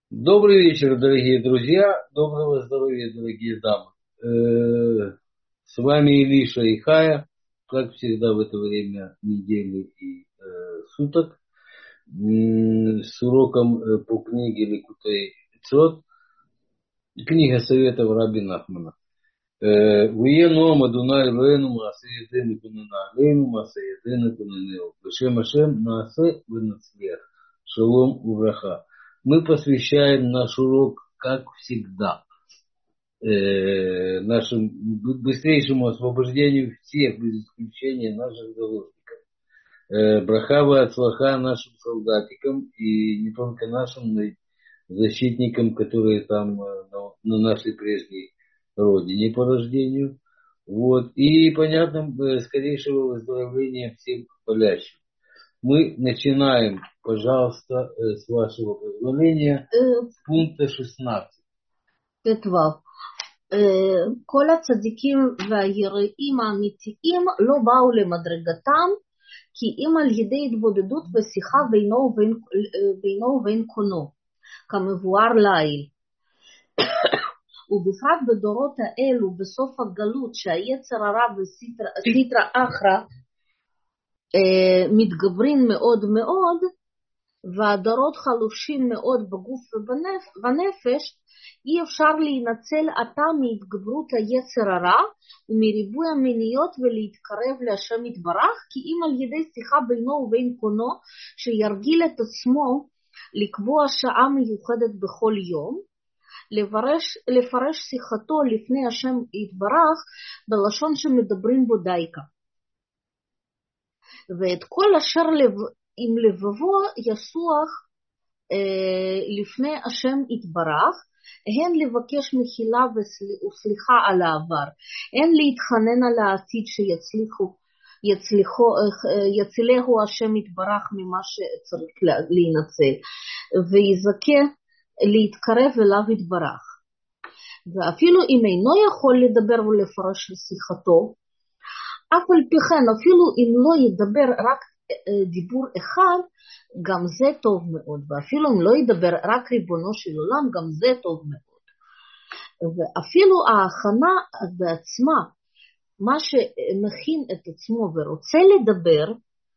Добрый вечер, дорогие друзья. Доброго здоровья, дорогие дамы. С вами Илиша и Хая, как всегда в это время недели и суток, с уроком по книге Ликутей Цот, книга советов Раби Нахмана. Вие ном Адунай Элоэну Маасе Едену Кунена Алейну Маасе Едену Куненеу. Бешем Ашем Наасе Венацлех. Шалом Увраха. Мы посвящаем наш урок, как всегда, нашему быстрейшему освобождению всех, без исключения наших заложников. Брахава от слаха нашим солдатикам и не только нашим, но и защитникам, которые там на нашей прежней родине по рождению. Вот. И, понятно, скорейшего выздоровления всем болящим. Мы начинаем, пожалуйста, с вашего позволения, с пункта 16. ט"ו. כל הצדיקים והיראים האמיתיים לא באו למדרגתם, כי אם על ידי התבודדות ושיחה בינו ובין קונו, כמבואר לעיל. ובפרט בדורות האלו, בסוף הגלות, שהיצר הרע וסיטרא אחרא מתגברים מאוד מאוד, והדורות חלושים מאוד בגוף ובנפש, אי אפשר להינצל עתה מהתגברות היצר הרע ומריבוי המיניות ולהתקרב להשם יתברך, כי אם על ידי שיחה בינו ובין קונו, שירגיל את עצמו לקבוע שעה מיוחדת בכל יום, לפרש שיחתו לפני השם יתברך בלשון שמדברים בו דייקה. ואת כל אשר עם לבבו יסוח לפני השם יתברך, הן לבקש מחילה וסליחה על העבר, הן להתחנן על העתיד שיצילהו השם יתברך ממה שצריך להינצל, ויזכה להתקרב אליו יתברך. ואפילו אם אינו יכול לדבר ולפרש שיחתו, אף על פי כן, אפילו אם לא ידבר רק דיבור אחד, גם זה טוב מאוד, ואפילו אם לא ידבר רק ריבונו של עולם, גם זה טוב מאוד. ואפילו ההכנה בעצמה, מה שמכין את עצמו ורוצה לדבר,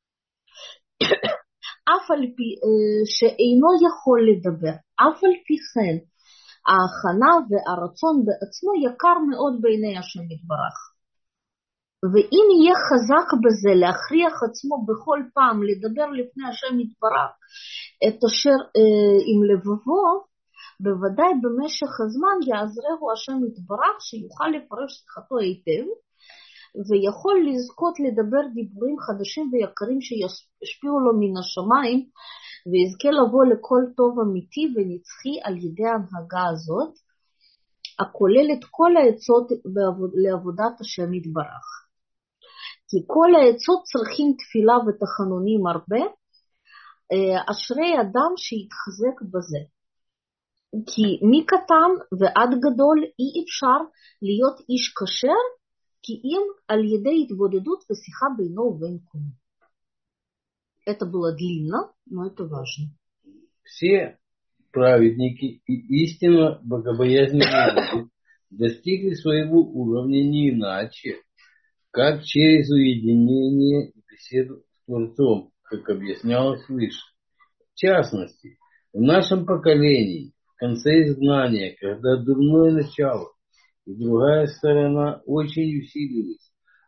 אף על פי שאינו יכול לדבר, אף על פי כן, ההכנה והרצון בעצמו יקר מאוד בעיני השם יתברך. ואם יהיה חזק בזה להכריח עצמו בכל פעם לדבר לפני השם יתברך את אשר עם לבבו, בוודאי במשך הזמן יעזרהו השם יתברך שיוכל לפרש שיחתו היטב, ויכול לזכות לדבר דיבורים חדשים ויקרים שישפיעו לו מן השמיים, ויזכה לבוא לכל טוב אמיתי ונצחי על ידי ההנהגה הזאת, הכוללת כל העצות לעבודת השם יתברך. כי כל העצות צריכים תפילה ותחנונים הרבה, אשרי אדם שיתחזק בזה. כי מקטן ועד גדול אי אפשר להיות איש כשר, כי אם על ידי התבודדות ושיחה בינו ובין קונו. Это было длинно, но это важно. Все праведники и истинно богобоязненные люди достигли своего уровня не иначе, как через уединение и беседу с Творцом, как объяснялось выше. В частности, в нашем поколении, в конце изгнания, когда дурное начало и другая сторона очень усилились,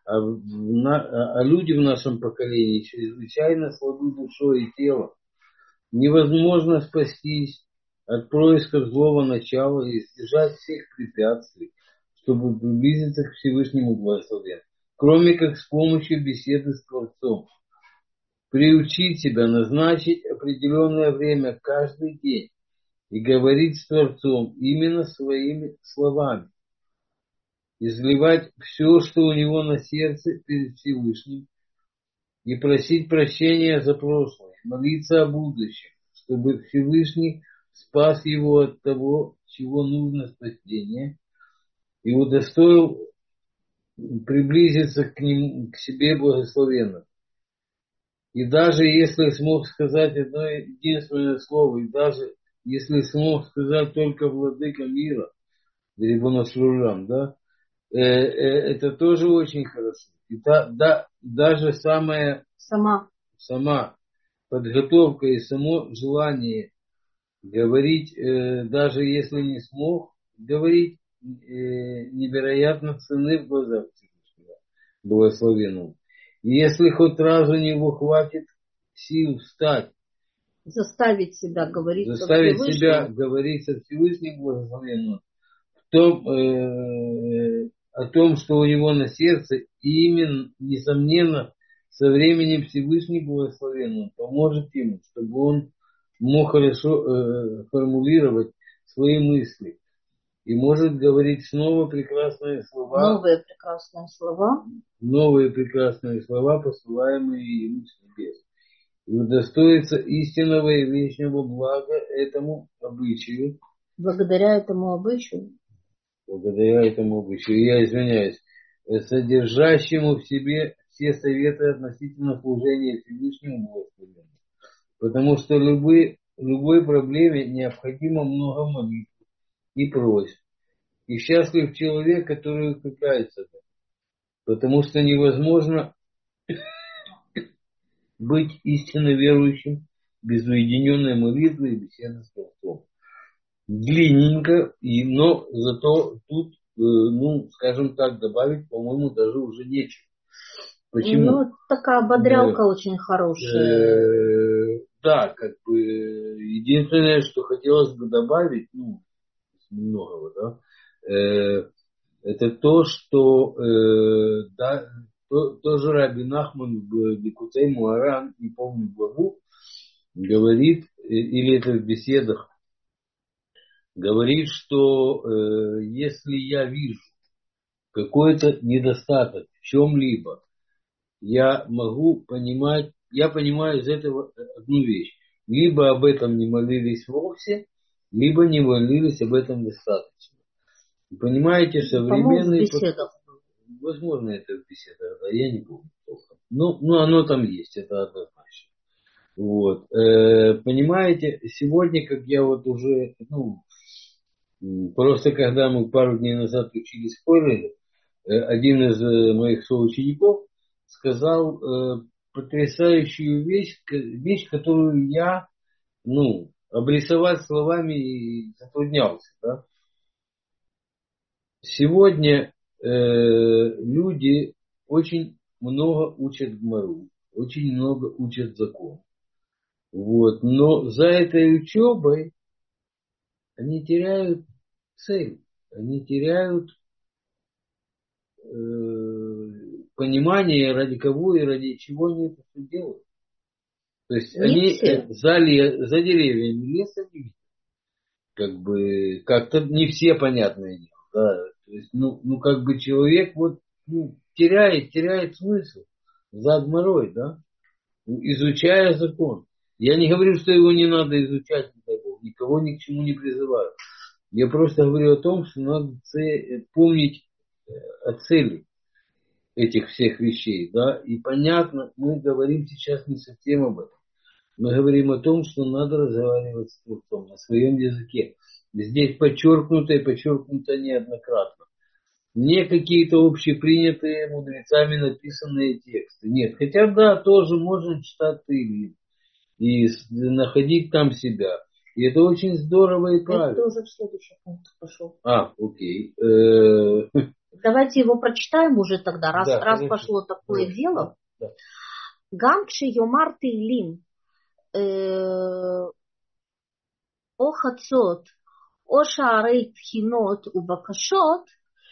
а люди в нашем поколении чрезвычайно слабы душой и телом, невозможно спастись от происков злого начала и избежать всех препятствий, чтобы приблизиться к Всевышнему благословению, кроме как с помощью беседы с Творцом. Приучить себя назначить определенное время каждый день и говорить с Творцом именно своими словами. Изливать все, что у него на сердце перед Всевышним, и просить прощения за прошлое, молиться о будущем, чтобы Всевышний спас его от того, чего нужно спасение, и удостоил приблизиться к нему, к себе благословенно. И даже если смог сказать одно единственное слово, и даже если смог сказать только владыка мира, Рибуна Шулам, да, это тоже очень хорошо. И даже сама подготовка и само желание говорить, даже если не смог говорить, невероятно ценны в глазах Всевышнего, благословенного. И если хоть раз у него хватит сил встать, заставить себя говорить со Всевышним благословенным, о том, что у него на сердце, и именно, несомненно, со временем Всевышний благословенный поможет ему, чтобы он мог хорошо формулировать свои мысли и может говорить снова прекрасные слова. Новые прекрасные слова, посылаемые ему с небес. И удостоится истинного и вечного блага этому обычаю. Благодаря этому обычаю, я извиняюсь, содержащему в себе все советы относительно служения Всевышнему благословенному. Потому что любой проблеме необходимо много молитв и просьб. И счастлив человек, который укрепляется. Потому что невозможно быть истинно верующим без уединенной молитвы и беседы с Творцом. Длинненько, но зато тут, скажем так, добавить, по-моему, даже уже нечего. Почему? Такая бодрялка очень хорошая. Да, единственное, что хотелось бы добавить, многого, да, это то, что тоже Раби Нахман в Ликутей Муаран, не помню главу, говорит, или это в беседах, говорит, что если я вижу какой-то недостаток в чем-либо, я понимаю из этого одну вещь. Либо об этом не молились вовсе, либо не молились об этом достаточно. Понимаете, современный... Возможно, это в беседах, да, я не помню. Оно там есть, это однозначно. Вот. Понимаете, сегодня, как я вот уже, просто когда мы пару дней назад учили спойлеры, один из моих соучеников сказал потрясающую вещь, которую я, обрисовать словами затруднялся, да. Сегодня люди очень много учат Гмару, очень много учат закон. Вот. Но за этой учебой они теряют цель, они теряют понимание, ради кого и ради чего они это все делают. То есть они за деревьями леса не видят. Как-то не все, понятное дело. Да. То есть, человек теряет смысл за Гмарой, да, изучая закон. Я не говорю, что его не надо изучать, никого ни к чему не призываю. Я просто говорю о том, что надо помнить о цели этих всех вещей, да, и понятно, мы говорим сейчас не совсем об этом. Мы говорим о том, что надо разговаривать с Творцом на своем языке. Здесь подчеркнуто неоднократно. Не какие-то общепринятые мудрецами написанные тексты. Нет, хотя да, тоже можно читать Тилим и находить там себя. И это очень здорово и правильно. Это уже в следующий пункт пошел. Окей. Давайте его прочитаем уже тогда, раз пошло такое дело. Да. Гам кшейомар Тилим о хацот, о шаарей тхинот убакашот,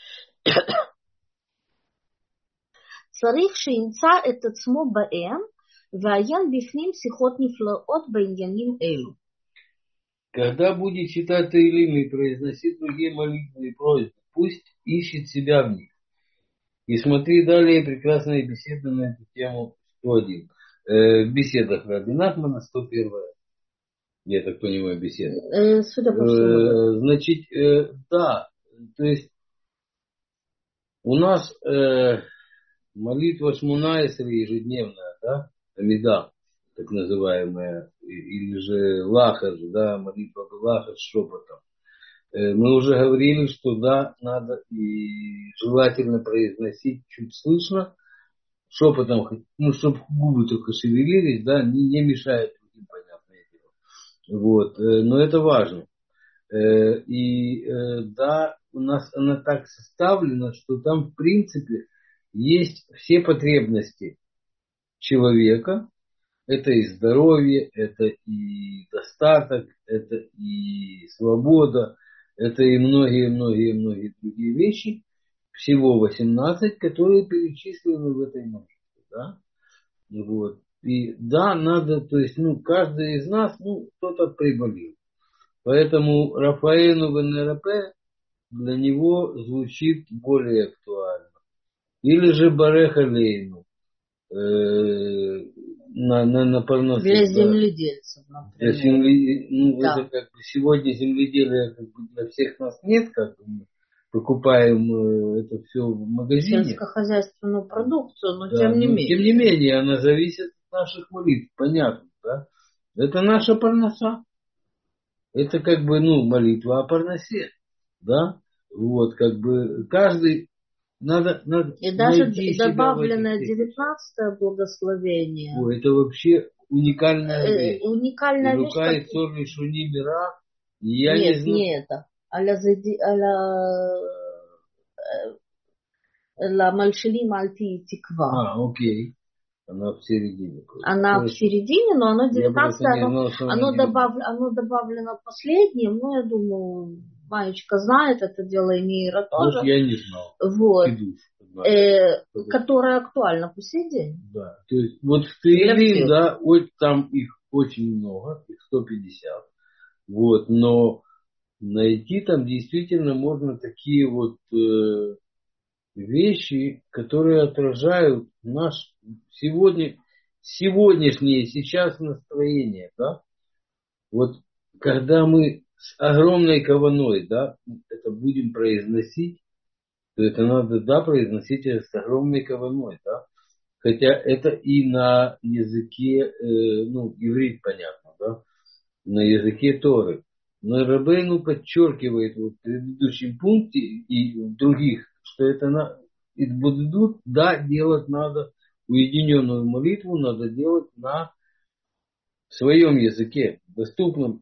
צריך שימצא את עצמו בהם ועיין בפנים שיחות נפלאות בעניינים אלו. Когда будет читать Таилим и произносить другие молитвы и просьбы, пусть ищет себя в них. И смотри далее прекрасные беседы на эту тему 101. В беседах Раби Нахмана 101. Я так понимаю, беседа. Судя по всему. Значит, да, то есть у нас молитва Шмуна Эсри ежедневная, да, Амида, так называемая, или же лахаш, да, молитва лахаш шепотом. Мы уже говорили, что да, надо и желательно произносить чуть слышно, шепотом, ну, чтобы губы только шевелились, да, не мешает другим, понятное дело. Вот, но это важно. Да, у нас она так составлена, что там, в принципе, есть все потребности человека. Это и здоровье, это и достаток, это и свобода, это и многие-многие-многие другие вещи. Всего 18, которые перечислены в этой молитве. Да? Вот. И да, надо, то есть, ну, каждый из нас, ну, кто-то приболел. Поэтому Рафаэну в НРП для него звучит более актуально. Или же Бареха Лейну на парносе. Для земледельцев, например. Ну, да. Это как бы сегодня земледелия как бы для всех нас нет, как бы мы покупаем это все в магазине. Сельскохозяйственную продукцию, но да, тем не менее. Тем не менее, она зависит от наших молитв, понятно, да? Это наша парноса. Это как бы, ну, молитва о парносе, да? Вот, как бы каждый надо и даже добавленное 19-е благословение. О, это вообще уникальная вещь. Уникальная вещь. Лукай цорли шуни мира. Нет, не это. Ла мальшилим альти тиква. Окей. Она в середине. Она в середине, но оно 19-е, оно добавлено последним, но я думаю, Маечка знает это дело, и Мира тоже. Вот я не знал. Вот. Которая актуальна по сей день. Да. То есть вот в Таилим, да, там их очень много, их 150. Вот, но найти там действительно можно такие вот вещи, которые отражают наш сегодняшнее сейчас настроение, да. Вот когда мы с огромной каваной, да, это будем произносить, то это надо, да, произносить это с огромной каваной, да. Хотя это и на языке, ну, иврит, понятно, да, на языке Торы. Но Рабейну подчеркивает вот в предыдущем пункте и в других, что это будут, да, делать надо уединенную молитву, надо делать на своем языке, доступном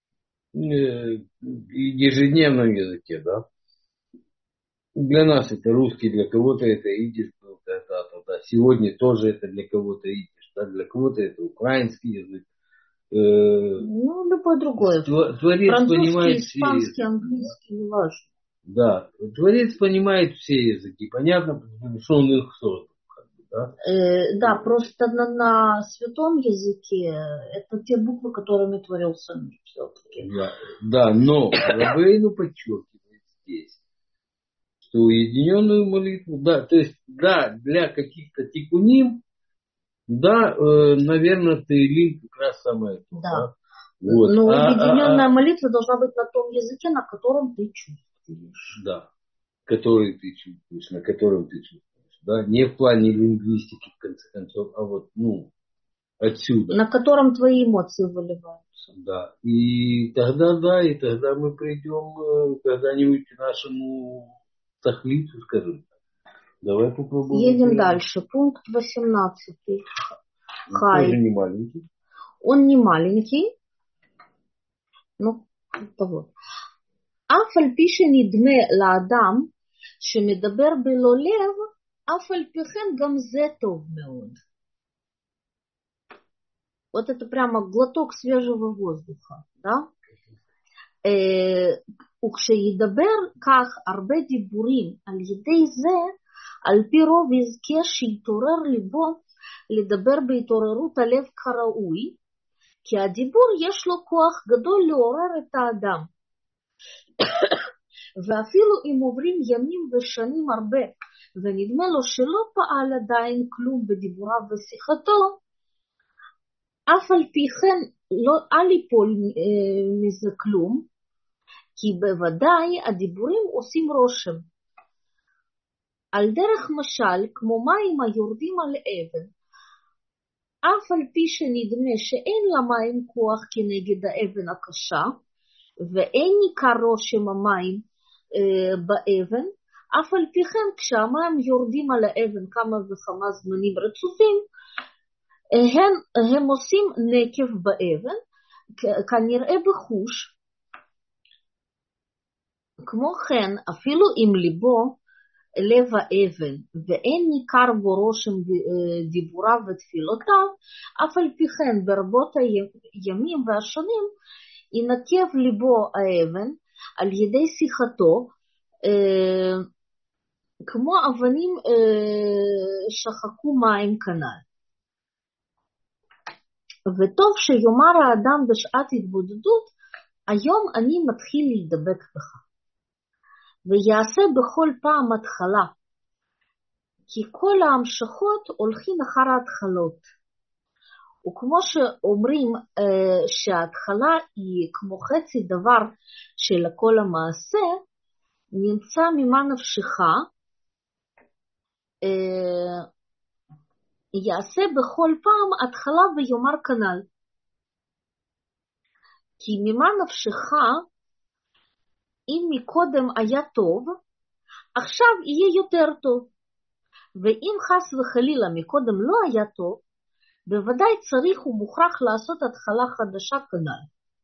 ежедневном языке, да. Для нас это русский, для кого-то это идиш был когда-то, да. Сегодня тоже это для кого-то идиш, да, для кого-то это украинский язык. Ну, любой другой. Творец французский, испанский, английский, не важно. Да, Творец понимает все языки, понятно, что он их создал. Да? Да, просто на святом языке это те буквы, которыми творился мир все-таки. Да, но Рабейну подчеркивает здесь, что уединенную молитву, да, то есть, да, для каких-то тикуним, да, наверное, Таилим как раз самое то. Да. Вот. Но уединенная молитва должна быть на том языке, на котором ты чувствуешь. Да, который ты чувствуешь, на котором ты чувствуешь. Да? Не в плане лингвистики, в конце концов, а вот, ну, отсюда. На котором твои эмоции выливаются. Да, и тогда мы придем когда-нибудь к нашему тахлицу, скажем. Давай попробуем. Едем дальше. Пункт 18. Хай. Тоже не маленький. Он не маленький. Ну, вот. אף על פי שנדמה לאדם שמדבר בלא לב, אף על פי כן גם זה טוב מאוד. Вот это прямо глоток свежего воздуха, да? וכשידבר כך הרבה דיבורים על ידי זה, על פי רוב יזכה שיתעורר ליבו לדבר בהתעוררות הלב כראוי, כי הדיבור יש לו כוח גדול לעורר את האדם. ואפילו אם עוברים ימים ושנים הרבה, ונדמה לו שלא פעל עדיין כלום בדיבוריו ושיחתו, אף על פי כן לא אל ליפול מזה כלום, כי בוודאי הדיבורים עושים רושם. על דרך משל, כמו מים היורדים על אבן, אף על פי שנדמה שאין למים כוח כנגד האבן הקשה, ואין ניכר רושם המים באבן, אף על פי כן כשהמים יורדים על האבן כמה וכמה זמנים רצופים, הם עושים נקב באבן, כנראה בחוש. כמו כן, אפילו אם ליבו לב האבן ואין ניכר בו רושם דיבוריו ותפילותיו, אף על פי כן ברבות הימים והשנים ינקב ליבו האבן על ידי שיחתו, כמו אבנים שחקו מים כנ"ל. וטוב שיאמר האדם בשעת התבודדות, היום אני מתחיל להידבק בך, ויעשה בכל פעם התחלה, כי כל ההמשכות הולכים אחר ההתחלות. וכמו שאומרים שההתחלה היא כמו חצי דבר של כל המעשה, נמצא ממה נפשך, יעשה בכל פעם התחלה ויאמר כנ"ל. כי ממה נפשך, אם מקודם היה טוב, עכשיו יהיה יותר טוב. ואם חס וחלילה מקודם לא היה טוב, בוודאי צריך ומוכרח לעשות התחלה חדשה כנ"ל.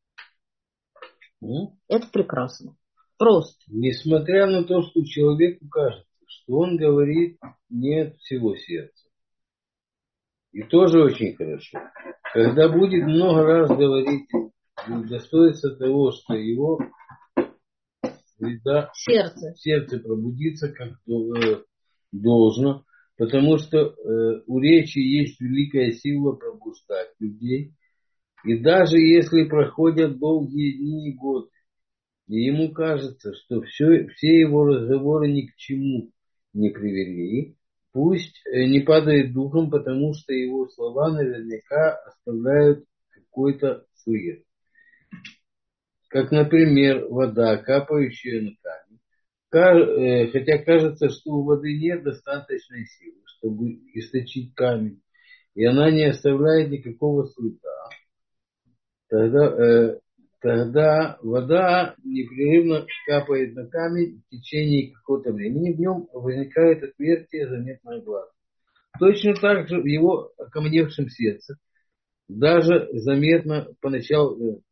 Это прекрасно. Просто. Несмотря на то, что человеку кажется, что он говорит не от всего сердца. И тоже очень хорошо. Когда будет много раз говорить, удостоится того, что его сердце пробудится как должно, потому что у речи есть великая сила пробуждать людей. И даже если проходят долгие дни и годы, и ему кажется, что все его разговоры ни к чему не привели, пусть не падает духом, потому что его слова наверняка оставляют какой-то след. Как, например, вода, капающая на камень. Хотя кажется, что у воды нет достаточной силы, чтобы источить камень, и она не оставляет никакого следа. Тогда вода непрерывно капает на камень в течение какого-то времени, в нем возникает отверстие, заметное глазу. Точно так же в его окаменевшем сердце, даже заметно поначалу,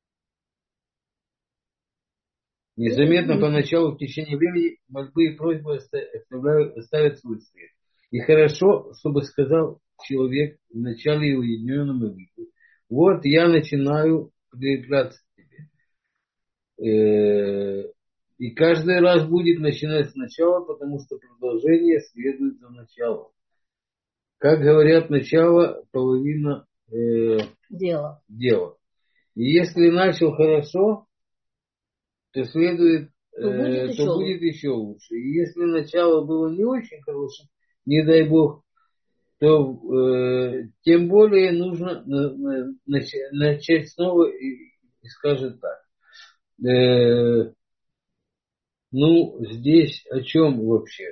незаметно поначалу в течение времени мольбы и просьбы оставят свой след. И хорошо, чтобы сказал человек в начале уединенной молитвы: вот я начинаю прилепляться к тебе. И каждый раз будет начинать сначала, потому что продолжение следует за началом. Как говорят, начало – половина дела. И если начал хорошо, то будет еще лучше. И если начало было не очень хорошим, не дай бог, то тем более нужно начать снова и скажет так. Здесь о чем вообще?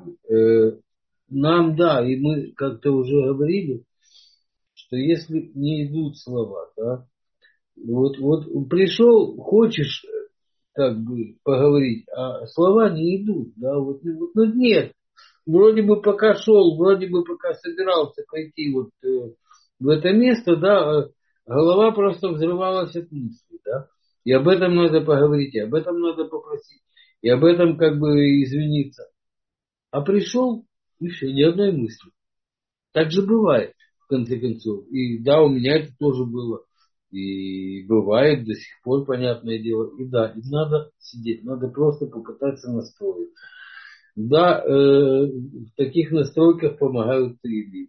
Нам, да, и мы как-то уже говорили, что если не идут слова, да, вот пришел, хочешь поговорить, а слова не идут, да, нет. Вроде бы пока шел, вроде бы пока собирался пойти в это место, да, голова просто взрывалась от мысли, да, и об этом надо поговорить, и об этом надо попросить, и об этом извиниться. А пришел, и все, ни одной мысли. Так же бывает, в конце концов. И да, у меня это тоже было. И бывает до сих пор, понятное дело. И да, и надо сидеть, надо просто попытаться настроиться. Да, в таких настройках помогают тренинги.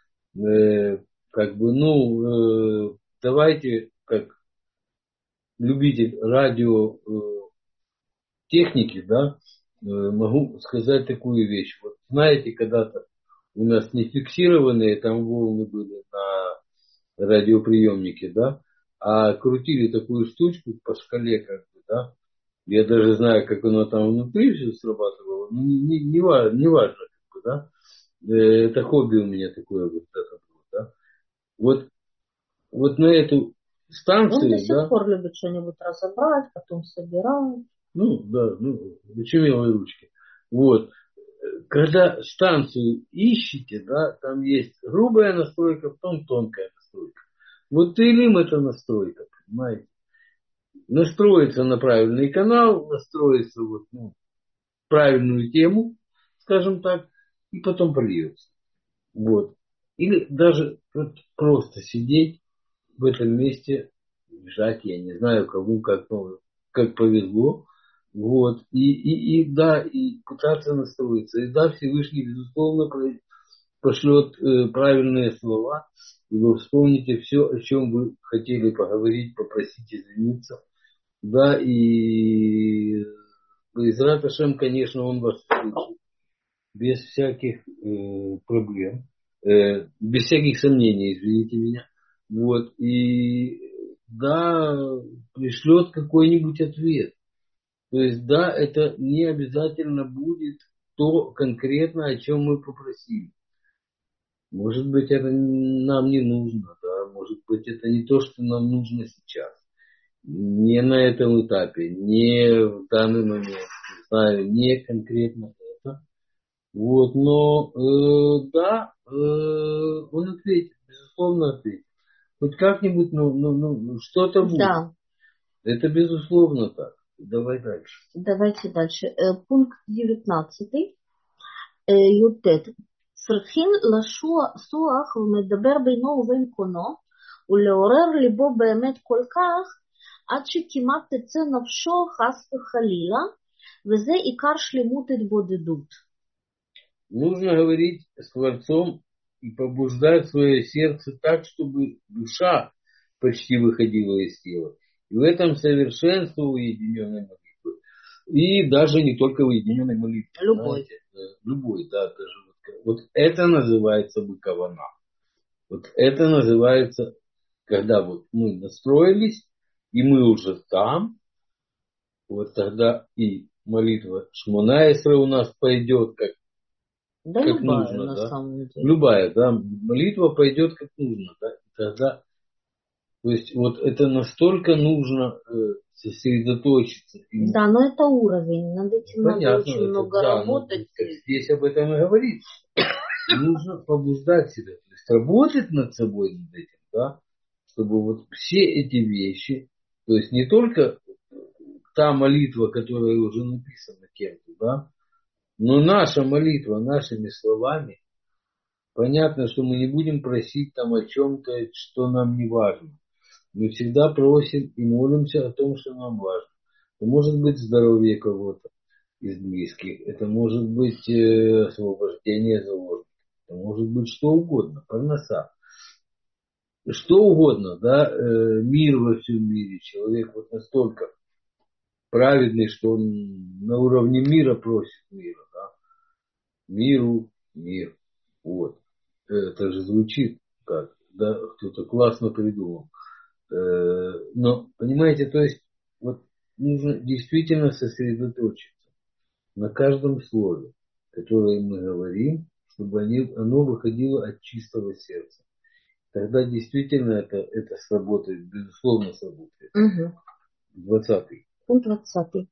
Давайте, как любитель радиотехники, да, могу сказать такую вещь. Вот знаете, когда-то у нас не фиксированные там волны были на радиоприемнике, да, а крутили такую штучку по шкале, да. Я даже знаю, как оно там внутри все срабатывало. Не важно, да. Это хобби у меня такое вот это было, да. Вот, вот на эту станцию, Он до сих да, пор любит что-нибудь разобрать, потом собирать. ну, да, ну, вычумелые ручки. Вот. Когда станцию ищете, да, там есть грубая настройка, потом тонкая настройка. Вот Тейлим это настройка, понимаете? Настроиться на правильный канал, настроиться вот, ну, правильную тему, скажем так, и потом польется. Вот. Или даже вот просто сидеть в этом месте, лежать, я не знаю, кому как, ну, как повезло. Вот. И да, и пытаться настроиться. И да, Всевышний, безусловно, пошлет правильные слова, и вы вспомните все, о чем вы хотели поговорить, попросить извиниться. Да, и Израт Ашем, конечно, он вас слышит без всяких проблем, без всяких сомнений, извините меня. Вот, и да, пришлет какой-нибудь ответ. То есть, да, это не обязательно будет то конкретно, о чем мы попросили. Может быть, это нам не нужно, да, может быть, это не то, что нам нужно сейчас. Не на этом этапе, не в данный момент, не знаю, не конкретно это. Вот, но да, он ответит, безусловно ответит. Хоть как-нибудь, ну, что-то будет. Да, Это безусловно так. Давай дальше. давайте дальше. Пункт 19. י"ט צריכים לשוח ומדבר בינו ובין קונו ולעורר ליבו באמת כל כך עד שכמעט תצא נפשו חס וחלילה וזה עיקר שלמות התבודדות. Нужно говорить с Творцом и побуждать свое сердце так, чтобы душа почти выходила из тела. И в этом совершенство уединенной молитвы. И даже не только уединенной молитвы. Любой. Знаете, любой, да, даже вот это называется быкована. Вот это называется, когда вот мы настроились, и мы уже там, вот тогда и молитва Шмона Эсре у нас пойдет Да как любая нужно, на да. самом деле. Любая, да, молитва пойдет как нужно, да. И тогда, то есть вот это настолько нужно сосредоточиться. Да, но это уровень, над этим надо Понятно, очень это, много да, работать. здесь об этом и говорится. Нужно побуждать себя, то есть работать над собой над этим, да, чтобы вот все эти вещи, то есть не только та молитва, которая уже написана кем-то, да, но наша молитва нашими словами. Понятно, что мы не будем просить там о чем-то, что нам не важно. Мы всегда просим и молимся о том, что нам важно. Это может быть здоровье кого-то из близких, это может быть освобождение заложников, это может быть что угодно, парноса. Что угодно, да, мир во всем мире. Человек вот настолько праведный, что он на уровне мира просит мира, да. Миру, мир. Вот. Это же звучит как, да, кто-то классно придумал. Но, понимаете, то есть, вот нужно действительно сосредоточиться на каждом слове, которое мы говорим, чтобы оно выходило от чистого сердца. Тогда действительно это сработает, безусловно сработает. Угу. 20-й. פונקט 20.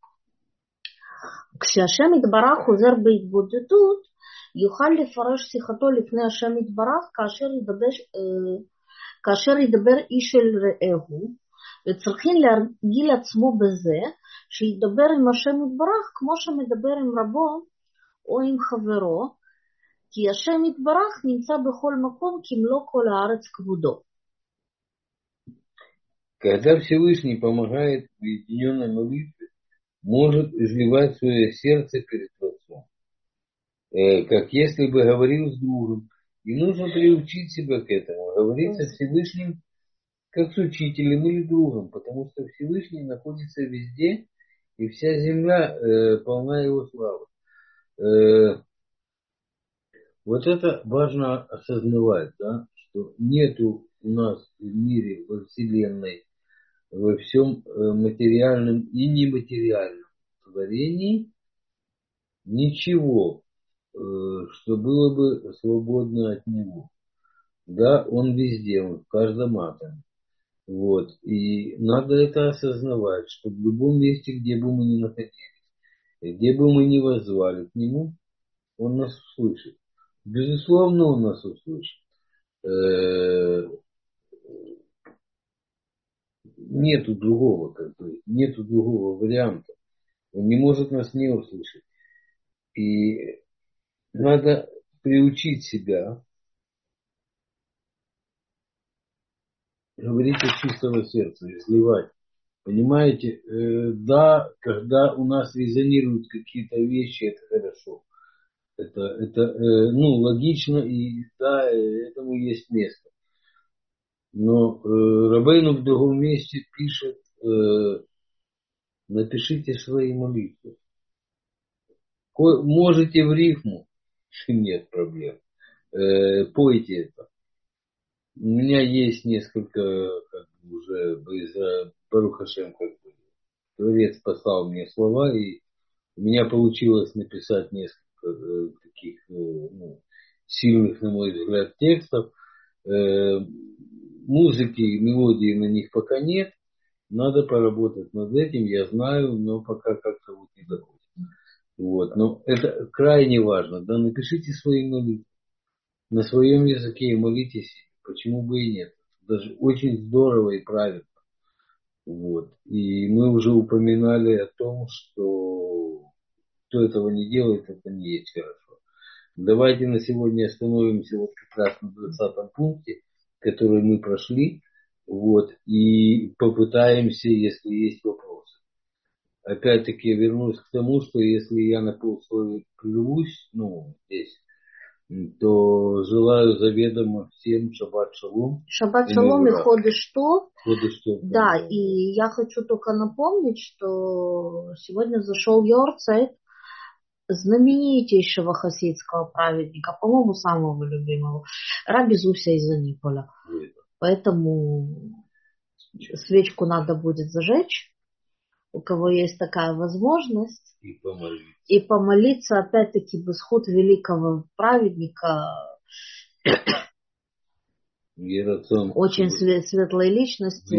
כשהשם יתברך חוזר בהתבודדות, יוכל לפרש שיחתו לפני השם יתברך כאשר ידבר איש אל רעהו, וצריכים להרגיל עצמו בזה, שידבר עם השם יתברך כמו שמדבר עם רבו או עם חברו, כי השם יתברך נמצא בכל מקום כמלוא כל הארץ כבודו. Когда Всевышний помогает в уединенной молитве, может изливать свое сердце перед Творцом, как если бы говорил с другом. И нужно приучить себя к этому, говорить со Всевышним как с учителем или другом, потому что Всевышний находится везде, и вся земля полна его славы. Вот это важно осознавать, да, что нету у нас в мире, во Вселенной, во всем материальном и нематериальном творении ничего, что было бы свободно от него. Да, он везде, он в каждом атоме. Вот. И надо это осознавать, что в любом месте, где бы мы ни находились, где бы мы ни воззвали к нему, он нас услышит. Безусловно, он нас услышит. Э, Нету другого, как бы, нету другого варианта. Он не может нас не услышать. И надо приучить себя говорить от чистого сердца, изливать. Понимаете, да, когда у нас резонируют какие-то вещи, это хорошо. Это ну, логично, и да, этому есть место. Но Рабейну в другом месте пишет, напишите свои молитвы. Можете в рифму, нет проблем. Пойте это. У меня есть несколько, как бы уже Барух Хашем, как бы, Творец послал мне слова, и у меня получилось написать несколько таких ну, сильных, на мой взгляд, текстов. Музыки, мелодии на них пока нет. Надо поработать над этим, я знаю, но пока как-то вот не доходит. Вот. Но это крайне важно. Да, напишите свои молитвы на своем языке и молитесь. Почему бы и нет? Даже очень здорово и правильно. Вот. И мы уже упоминали о том, что кто этого не делает, это не есть хорошо. Давайте на сегодня остановимся вот как раз на 20-м пункте, который мы прошли, вот, и попытаемся, если есть вопросы. Опять-таки я вернусь к тому, что если я на полсловия прервусь, ну, здесь, то желаю заведомо всем шаббат шалом. Шаббат шалом и ходыш тов. Ходыш тов. Да, и я хочу только напомнить, что сегодня зашел Йорцайт знаменитейшего хасидского праведника, по-моему, самого любимого, Раби Зуся из Аниполя. Поэтому свечку надо будет зажечь, у кого есть такая возможность, и помолиться опять-таки бесхуд великого праведника, очень светлой личности.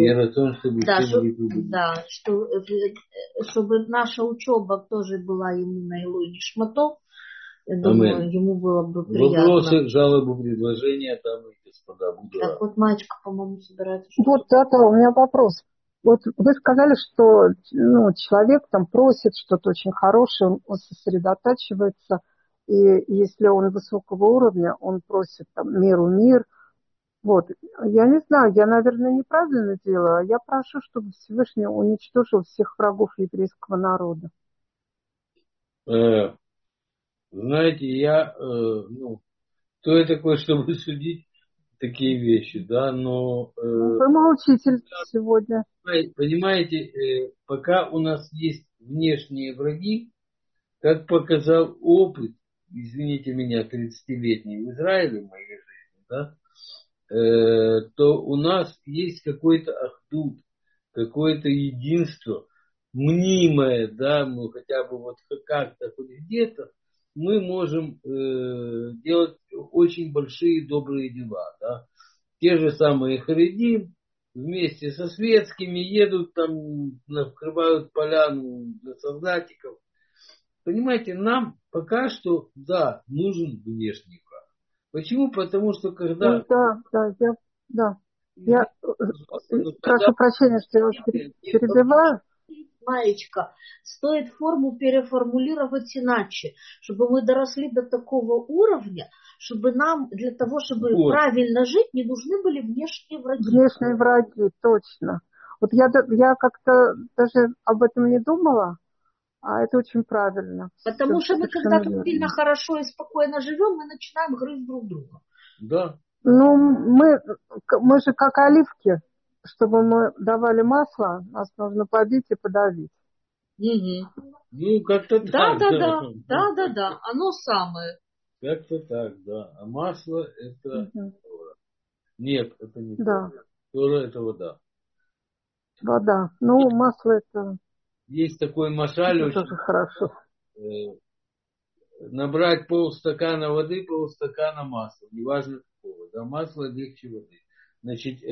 Чтобы наша учеба тоже была ему на Илуй Нишмато. Я думаю, ему было бы приятно. Вопросы, жалобы, предложения, дамы и господа. Так вот, Маечка, по-моему, собирается. Вот это у меня вопрос. Вот вы сказали, что человек там просит что-то очень хорошее, он сосредотачивается, и если он высокого уровня, он просит там мир. Вот. Я не знаю, я, наверное, неправильно делаю, а я прошу, чтобы Всевышний уничтожил всех врагов еврейского народа. Знаете, я, кто я такой, чтобы судить такие вещи, да, но... Вы мой учитель сегодня. Понимаете, пока у нас есть внешние враги, как показал опыт, извините меня, 30-летний в Израиле в моей жизни, да, то у нас есть какой-то ахдут, какое-то единство, мнимое, да, мы хотя бы вот как-то хоть где-то, мы можем делать очень большие добрые дела, да. Те же самые харидим вместе со светскими едут там, накрывают поляну для солдатиков. Понимаете, нам пока что, да, нужен внешний враг. Почему? Потому что когда... Я прошу прощения, что я вас перебиваю. Маечка, стоит форму переформулировать иначе, чтобы мы доросли до такого уровня, чтобы нам для того, чтобы правильно жить, не нужны были внешние враги. Внешние враги, точно. Вот я как-то даже об этом не думала, а это очень правильно. Потому что мы, когда сильно хорошо и спокойно живем, мы начинаем грызть друг друга. Да. Ну, мы же как оливки. Чтобы мы давали масло, нас нужно побить и подавить. Угу. Ну, как-то так. Да. Оно самое. Как-то так, да. А масло это... Угу. Нет, это не да. Тора это вода. Вода. Ну, масло это... Есть такой машаль очень... тоже хорошо. Набрать полстакана воды, полстакана масла. Неважно какого. да, масло легче воды. Значит,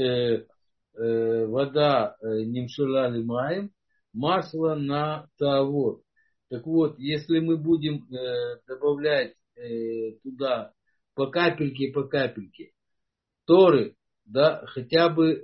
вода нимшала лимаем, масло на тавод. Так вот, если мы будем добавлять туда по капельке Торы, да, хотя бы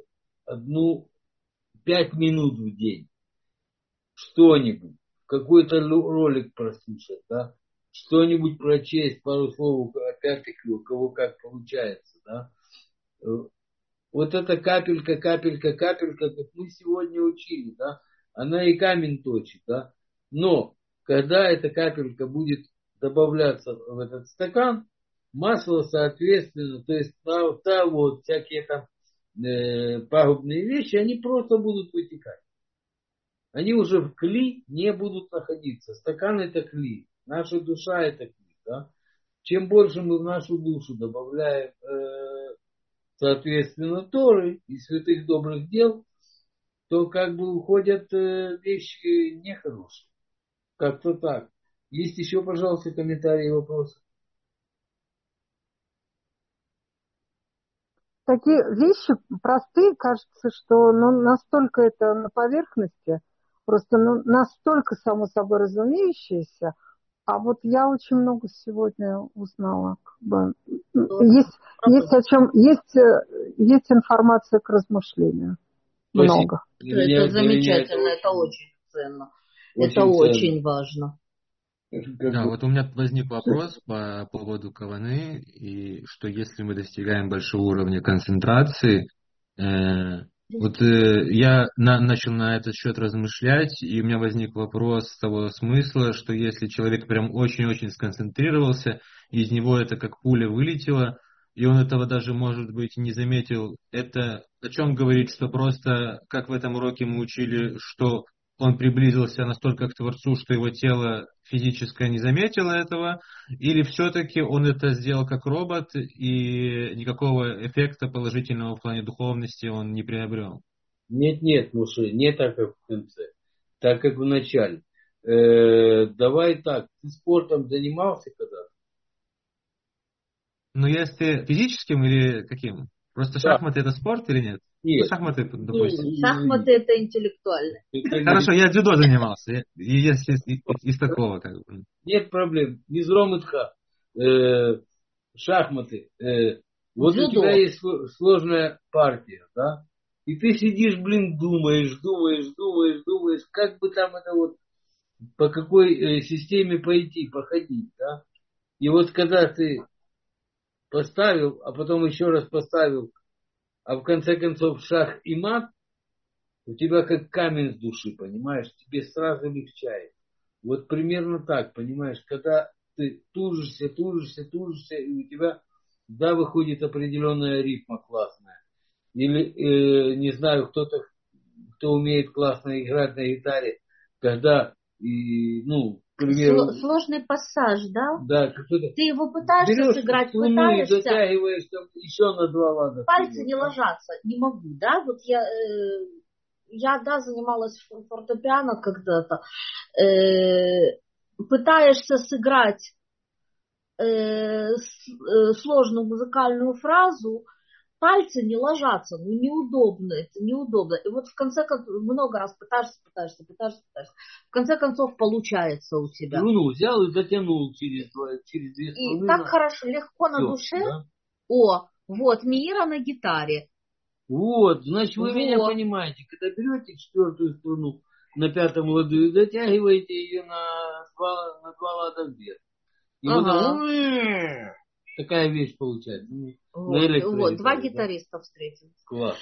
5 минут в день, что-нибудь, какой-то ролик прослушать, да, что-нибудь прочесть, пару слов, опять-таки, у кого как получается, да. Вот эта капелька, как мы сегодня учили, да, она и камень точит, да. Но когда эта капелька будет добавляться в этот стакан, масло, соответственно, то есть вот всякие там пагубные вещи, они просто будут вытекать. Они уже в кли не будут находиться. Стакан это кли, наша душа это кли, да. Чем больше мы в нашу душу добавляем соответственно, Торы и святых добрых дел, то как бы уходят вещи нехорошие. Как-то так. Есть еще, пожалуйста, комментарии и вопросы? Такие вещи простые, кажется, что настолько это на поверхности, просто настолько само собой разумеющееся. А вот я очень много сегодня узнала. Есть о чем, есть информация к размышлению. Много. Это замечательно, это очень ценно. Это очень важно. Да, вот у меня возник вопрос по поводу каваны, и что если мы достигаем большого уровня концентрации, я начал на этот счет размышлять, и у меня возник вопрос того смысла, что если человек прям очень-очень сконцентрировался, и из него это как пуля вылетело, и он этого даже, может быть, не заметил, это о чем говорит, что просто, как в этом уроке мы учили, что он приблизился настолько к Творцу, что его тело физическое не заметило этого, или все-таки он это сделал как робот, и никакого эффекта положительного в плане духовности он не приобрел? Нет, Муше, не так, как в конце, так, как в начале. Давай так, ты спортом занимался когда-то? Ну, если физическим или каким? Просто шахматы это спорт или нет? Нет. Шахматы, допустим. Шахматы это интеллектуально. Хорошо, я дзюдо занимался. Если из такого как бы. Нет проблем. Низромытха. Шахматы. Вот Дзюдо. у тебя есть сложная партия, да? И ты сидишь, думаешь, как бы там это вот, по какой системе пойти, походить, да? И вот когда ты поставил, а потом еще раз поставил, а в конце концов шах и мат, у тебя как камень с души, понимаешь, тебе сразу легчает. Вот примерно так, понимаешь, когда ты тужишься, и у тебя, да, выходит определенная рифма классная. Или, не знаю, кто умеет классно играть на гитаре, когда, к примеру... Сложный пассаж, да? Да, какой-то... Ты его пытаешься сыграть, пытаешься... И дотягиваешь там еще на 2 лада. Пальцы не ложатся, не могу, да? Вот я занималась фортепиано когда-то. Пытаешься сыграть сложную музыкальную фразу, пальцы не ложатся, неудобно, это неудобно. И вот в конце концов, много раз пытаешься. В конце концов получается у тебя. Струну взял и дотянул через 2 струны. И так хорошо, легко на душе. Да? Вот, Мира на гитаре. Вот, значит, вы меня понимаете. Когда берете 4-ю струну на 5-м ладу и дотягиваете ее на 2 лада вверх. И потом такая вещь получается. Вот, 2 гитариста встретились. Класс.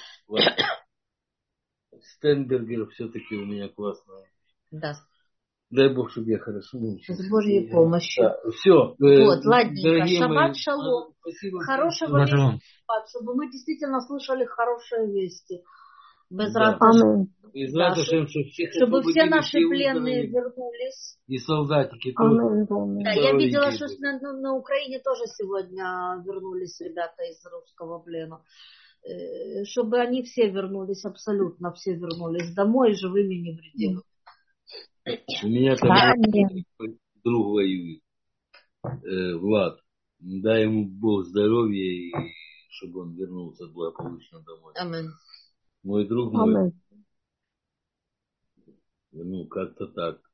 Стенбергер все-таки у меня классная. Да. Дай Бог, чтобы я хорошо научился. С Божьей помощью. Да, все. Вот, ладненько. Шаббат шалом. Хорошего вечера, чтобы мы действительно слышали хорошие вести. Без радости. Чтобы все наши пленные вернулись. И солдатики тоже. Да, я видела, что на Украине тоже сегодня вернулись ребята из русского плена. Чтобы они все вернулись, абсолютно все вернулись домой живыми и невредимыми. У меня там друг воюет, Влад. Дай ему Бог здоровья, и чтобы он вернулся благополучно домой. Амен. Мой друг мой, Амен. ну, как-то так.